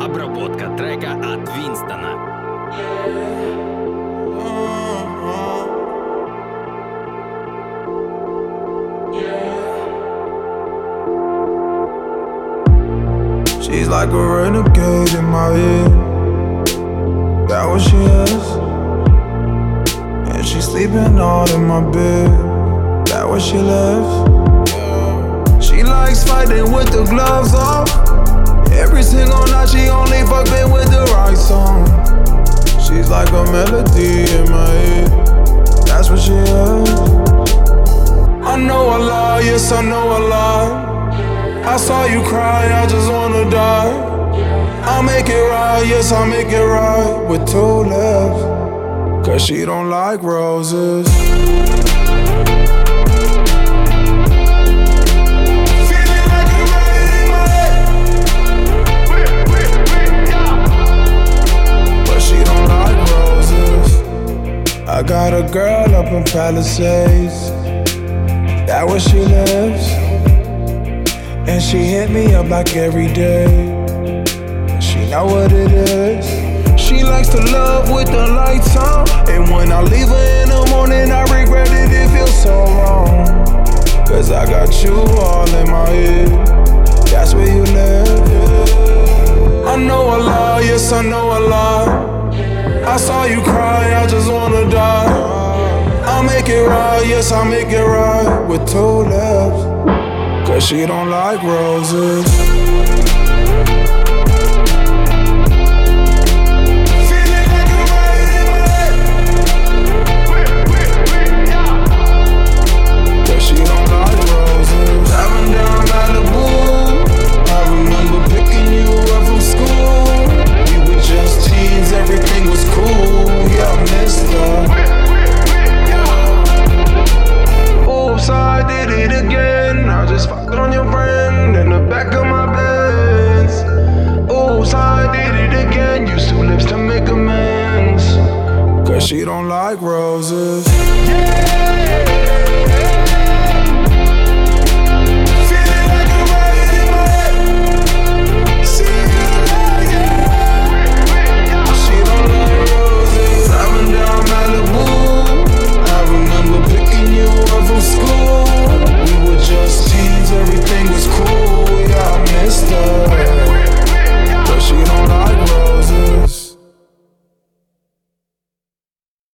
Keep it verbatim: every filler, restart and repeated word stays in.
Обработка трека от Винстона. She's like a renegade in my head. That what she is. And she's sleeping all in my bed. That what she lives. She likes fighting with the gloves off. Every single night she only fucking with the right song. She's like a melody in my head. That's what she is. I know a lie, yes I know a lie. I saw you cry, I just wanna die. I'll make it right, yes I'll make it right with two lips. Cause she don't like roses. I got a girl up in Palisades. That where she lives. And she hit me up like every day. She know what it is. She likes to love with the lights on. And when I leave her in the morning, I regret it, it feels so wrong. Cause I got you all in my head. That's where you live. I know a lie, yes I know a lie. I saw you cry, I just wanna die. I'll make it right, yes I'll make it right with two lips. Cause she don't like roses.